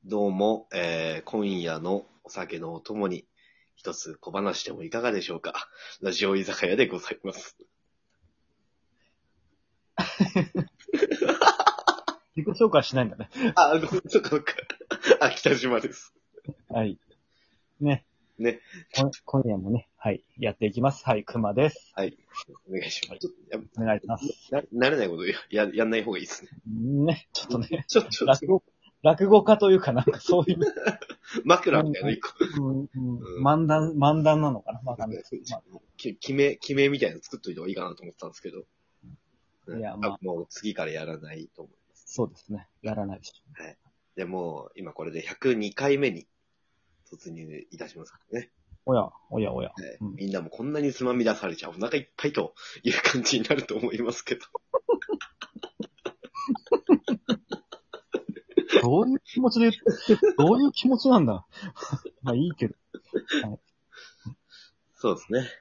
どうも、今夜のお酒のお供に一つ小話してもいかがでしょうか。ラジオ居酒屋でございます。 自己紹介しないんだね。 あ、ごめん、そっかそっか。あ、北島です。 はい。ね。 ね。 今夜もね、はい、やっていきます。はい、熊です。 はい。お願いします。ちょっとお願いします。 慣れないことやんない方がいいですね。 ね、ちょっとね、 ちょっと、 落語家というかなんかそういう、 枕みたいなの一個。 漫談なのかなわかんないですけど。 決めみたいなの作っといた方がいいかなと思ったんですけど。 いやまあもう次からやらないと思います。 そうですね。やらないでしょ。 はい。でも、今これで102回目に突入いたしますからね。 おや。 みんなもこんなにつまみ出されちゃお腹いっぱいという感じになると思いますけど。 どういう気持ちで言って、どういう気持ちなんだ。まあいいけど。 そうですね。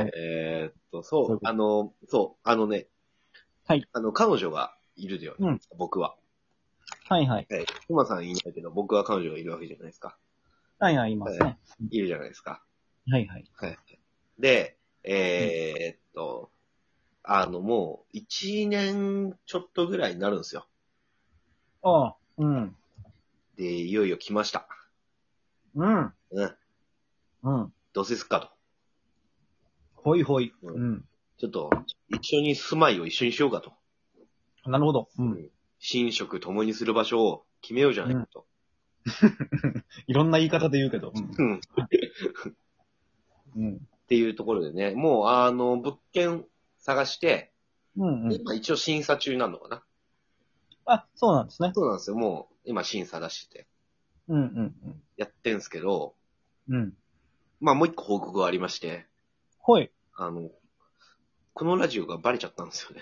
ね。 はい。 彼女がいるよね、僕は。 はいはい。 熊さんいないけど、僕は彼女がいるわけじゃないですか。 はいはい、いますね。 いるじゃないですか。 はいはい。 で、もう、1年ちょっとぐらいになるんですよ。 ああ、うん。 で、いよいよ来ました。 うん。 うん。 うん。 どうせすっかと。 ほいほい。 うん。ちょっと、一緒に住まいを一緒にしようかと。 なるほど。 寝食共にする場所を決めようじゃないかと。 いろんな言い方で言うけど。 っていうところでね、もう、物件探して、今一応審査中なのかな。 あ、そうなんですね。 そうなんですよ。もう、今審査出してて。やってんすけど、まあもう一個報告がありまして。 はい。 このラジオがバレちゃったんですよね。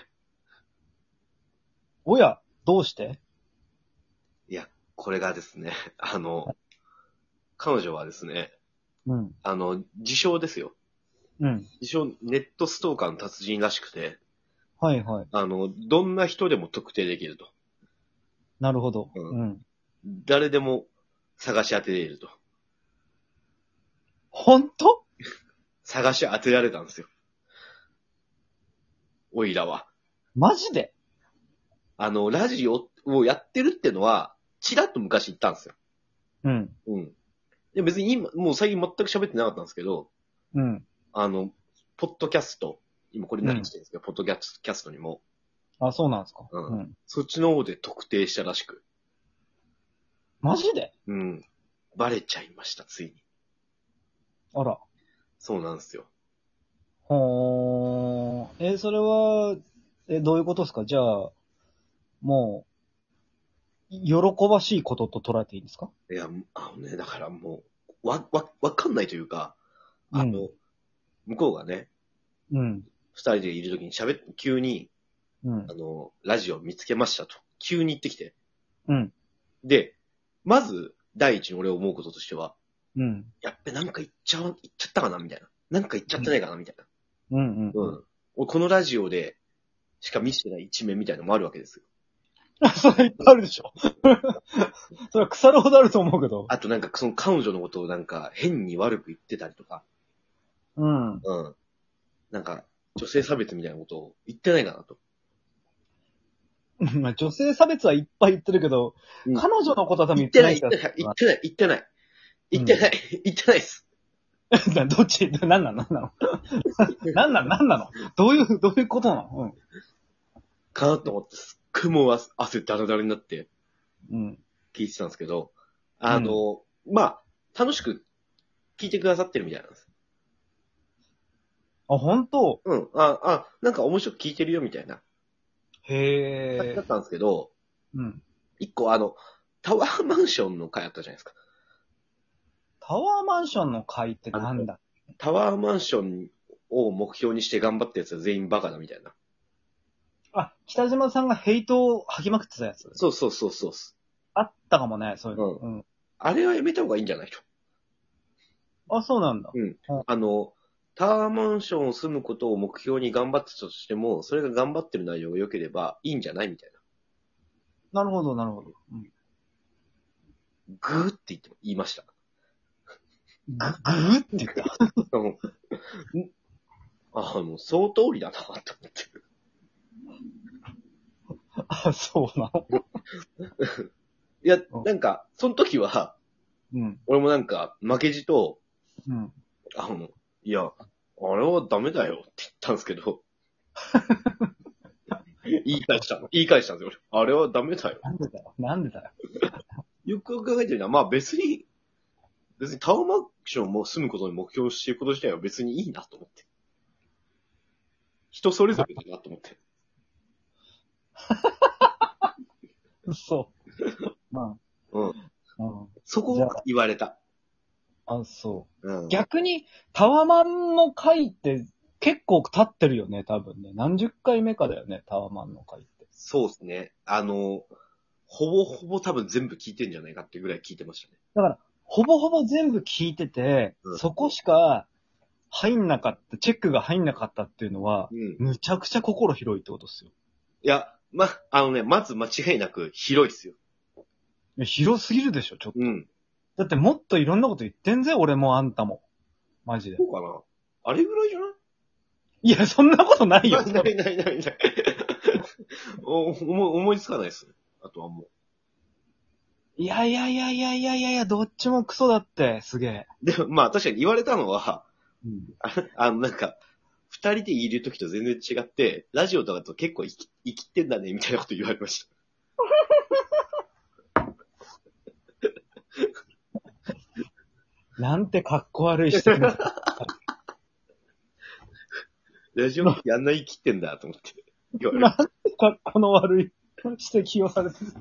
おや、どうして？ いや、これがですね、彼女はですね、自称ですよ。自称ネットストーカーの達人らしくて、 はいはい。 どんな人でも特定できると。 なるほど。 誰でも探し当てれると。 本当？ 探し当てられたんですよ。おいらは。 マジで？ ラジオをやってるってのは、ちらっと昔言ったんですよ。で別に今、もう最近全く喋ってなかったんですけど、ポッドキャスト、今これ何してるんですか、ポッドキャストにも。 あ、そうなんですか。 そっちの方で特定したらしく。 マジで？ バレちゃいました、ついに。 あら。 そうなんですよ。 それは、どういうことですか？じゃあ、もう、喜ばしいことと捉えていいですか？ いや、だからもう、わかんないというか、向こうがね、二人でいるときに急に、ラジオ見つけましたと。急に言ってきて。で、まず、第一に俺思うこととしては、やっべ、なんか言っちゃったかなみたいな。なんか言っちゃってないかなみたいな。俺このラジオでしか見せてない一面みたいなのもあるわけですよ。 それいっぱいあるでしょ。それは腐るほどあると思うけど。 あとなんかその彼女のことをなんか変に悪く言ってたりとか。なんか女性差別みたいなことを言ってないかなと。 まあ女性差別はいっぱい言ってるけど、彼女のことは多分言ってない。言ってないです。 どっち何なの何なのどういうことなのかなと思って、すっごいもう汗だらだらになって、聞いてたんですけど、まあ、楽しく聞いてくださってるみたいなんです。 あ、本当？ なんか面白く聞いてるよみたいな。 へだったんですけど、一個タワーマンションの回あったじゃないですか。 タワーマンションの回ってなんだ？ タワーマンションを目標にして頑張ったやつは全員バカだみたいな。 あ、北島さんがヘイトを吐きまくってたやつ。 そう。 あったかもね、そういうの。 あれはやめた方がいいんじゃないと。 あ、そうなんだ。 タワーマンションを住むことを目標に頑張ってたとしても、それが頑張ってる内容が良ければいいんじゃないみたいな。 なるほど。 グーって言いました。 ぐーって言った。 その通りだな、と思って。 あ、そうなのいや、なんか、その時は、 うん。 俺もなんか、負けじと、 うん。 いや、あれはダメだよって言ったんですけど、言い返したんですよ、俺。あれはダメだよ。 なんでだよ。 よく考えてるのは、まあ別にタワーマンションも住むことに目標していること自体は別にいいなと思って。人それぞれだなと思って。 そう。まあ。 うん。 うん。 そこを言われた。 あ、そう。 うん。 逆に、タワマンの回って結構経ってるよね、多分ね。何十回目かだよね、タワマンの回って。 そうですね。ほぼほぼ多分全部聞いてんじゃないかってぐらい聞いてましたね。 だから、ほぼほぼ全部聞いてて、 うん、 そこしか入んなかった、チェックが入んなかったっていうのは、むちゃくちゃ心広いってことですよ。 いや、まず間違いなく広いですよ。 いや広すぎるでしょ、ちょっと。 うん。 だってもっといろんなこと言ってんぜ、俺もあんたも。マジで。 そうかなあれぐらいじゃないいや、そんなことないよ。 ない。思いつかないですね。あとはもう。 いや、どっちもクソだって、すげえ。 でも、まあ確かに言われたのは、 うん、 なんか、二人でいるときと全然違って、ラジオとかと結構生きってんだね、みたいなこと言われました。 なんてかっこ悪い人だ。 ラジオってあんな生きってんだ、と思って。 なんてかっこの悪い指摘をされてる。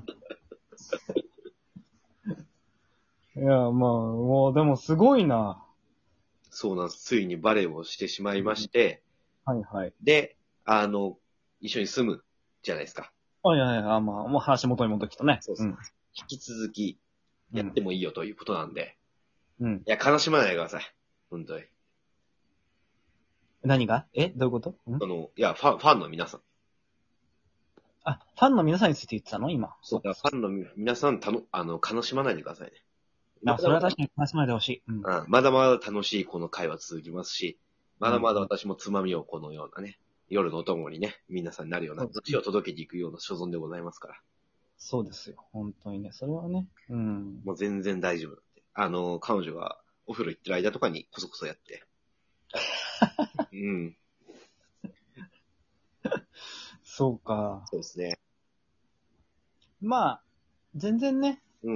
いや、まあ、もう、でもすごいな。 そうなんです。ついにバレーをしてしまいまして、 はいはい。 で、一緒に住むじゃないですか。 まあ、もう話元に戻ってきたね。 そうそう。引き続き、やってもいいよということなんで。 うん。 いや、悲しまないでください。本当に。 何がどういうこといや、ファンの皆さん。 あ、ファンの皆さんについて言ってたの今。 そうか、ファンの皆さん、悲しまないでくださいね。 それは確かに悲しまないでほしい。 まだまだ楽しいこの会は続きますし、まだまだ私もつまみをこのようなね、夜のお供にね、皆さんになるような話を届けていくような所存でございますから。 そうですよ。本当にね。それはね。うん。 もう全然大丈夫だって。彼女がお風呂行ってる間とかにこそこそやって。うん。 そうか。 そうですね。 まあ、全然ね。 うん。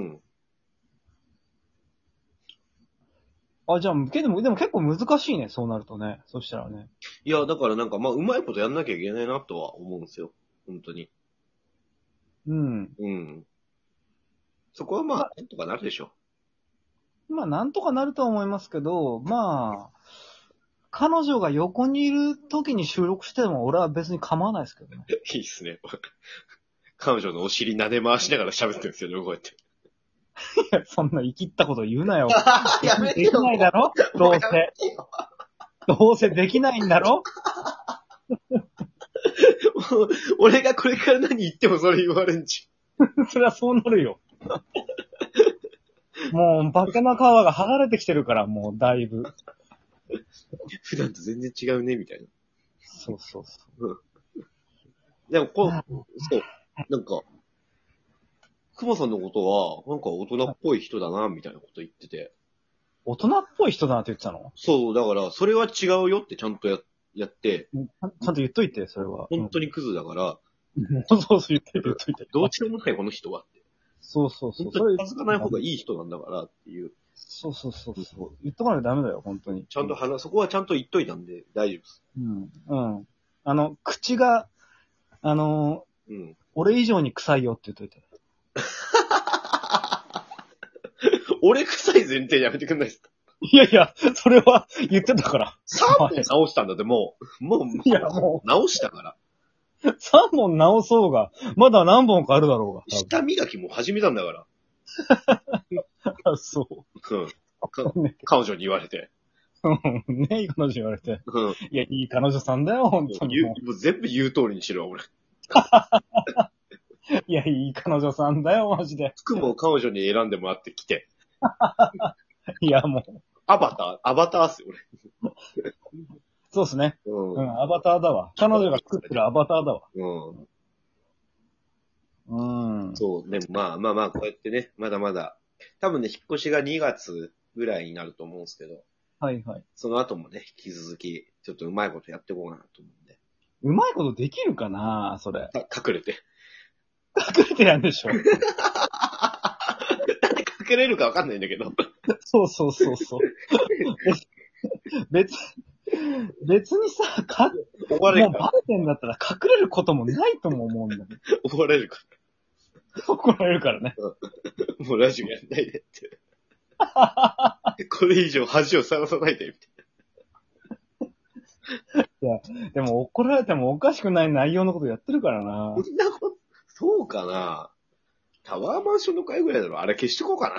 じゃあ、でも結構難しいね、そうなるとね。そしたらね。 いや、だからなんか、まあ、うまいことやんなきゃいけないなとは思うんですよ。本当に。 うん。 うん。そこはまあ、なんとかなるでしょまあ、なんとかなるとは思いますけど、まあ、彼女が横にいる時に収録しても俺は別に構わないですけどね。 いいっすね。彼女のお尻撫で回しながら喋ってるんですよね、こうやって。 いや、そんな生きったこと言うなよ。 やめてよ。 できないだろどうせ。どうせできないんだろ俺がこれから何言ってもそれ言われんち。 そりゃそうなるよ。もう、化けの皮が剥がれてきてるから、もう、だいぶ。 普段と全然違うね、みたいな。 そう。 でも、そう。なんか、熊さんのことは、なんか大人っぽい人だな、みたいなこと言ってて。 大人っぽい人だなって言ってたのそう、だから、それは違うよってちゃんとやって、 ちゃんと言っといて、それは。 本当にクズだから、 そう、言っといて。 どうしようもないこの人はって。 そう。 本当に気づかない方がいい人なんだからっていう。 そう。言っとかないとダメだよ、本当に。 ちゃんとそこはちゃんと言っといたんで大丈夫です。 口が、俺以上に臭いよって言っといて。 俺臭い前提やめてくんないですかいや、それは言ってたから。 3本直したんだって、もう直したから。 3本直そうが、まだ何本かあるだろうが。 舌磨きも始めたんだから。 そう。 彼女に言われて。 ね、いい彼女に言われて。いや、いい彼女さんだよ、本当に。 もう全部言う通りにしろ、俺。 いや、いい彼女さんだよ、マジで。 服も彼女に選んでもらってきて。 いや、もう。 アバターっすよ、 そうですね。 俺。 アバターだわ。彼女が作ってるアバターだわ。 そう、でもまあ、こうやってね、まだまだ、多分ね、引っ越しが2月ぐらいになると思うんですけど、 はいはい。 その後もね、引き続き、ちょっとうまいことやっていこうかなと思うんで。 うまいことできるかなそれ。 隠れて。 隠れてやんでしょ。 だって隠れるかわかんないんだけど。 そうそうそうそう。別にさ、 怒られるもうバレてんだったら隠れることもないとも思うんだけど。 怒られるか怒られるからね。 ら。もうラジオやんないでって。これ以上恥をさらさないで、みたいいや、でも怒られてもおかしくない内容のことやってるからな。 な。そんなこと、そうかな。タワーマンションの会ぐらいだろ。あれ消しとこうか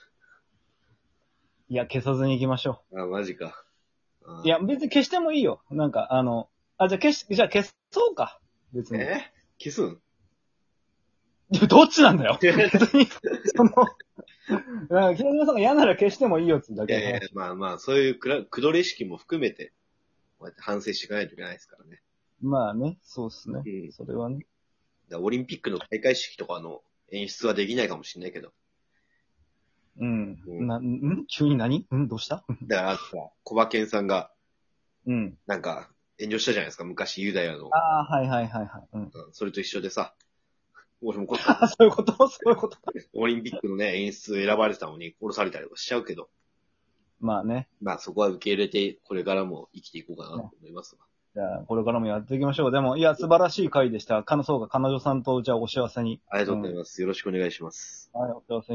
いや、消さずに行きましょな。マジか。 う。いや、別に消してもいいよ。なんか、じゃあ消そうか。別に。 消すんいやどっちなんだよ。別に、なんか、木村さんが嫌なら消してもいいよってだけ。 いやいや、まあ、そういうくどれ意識も含めて、こうやって反省していかないといけないですからね。 まあね、そうっすね。 うん。 それはね。 オリンピックの開会式とかの演出はできないかもしれないけど。 急に何どうしただから、小馬健さんが、 うん。 なんか、炎上したじゃないですか、昔ユダヤの。 ああ、はいはいはいはい。 それと一緒でさ、俺もそういうことそういうこと。 オリンピックのね、演出選ばれてたのに殺されたりとかしちゃうけど、 まあね。 まあそこは受け入れて、これからも生きていこうかなと思いますわ。 じゃあ、これからもやっていきましょう。でも、いや、素晴らしい回でした。そうか、彼女さんと、じゃあ、お幸せに。 ありがとうございます。よろしくお願いします。 はい、お幸せに。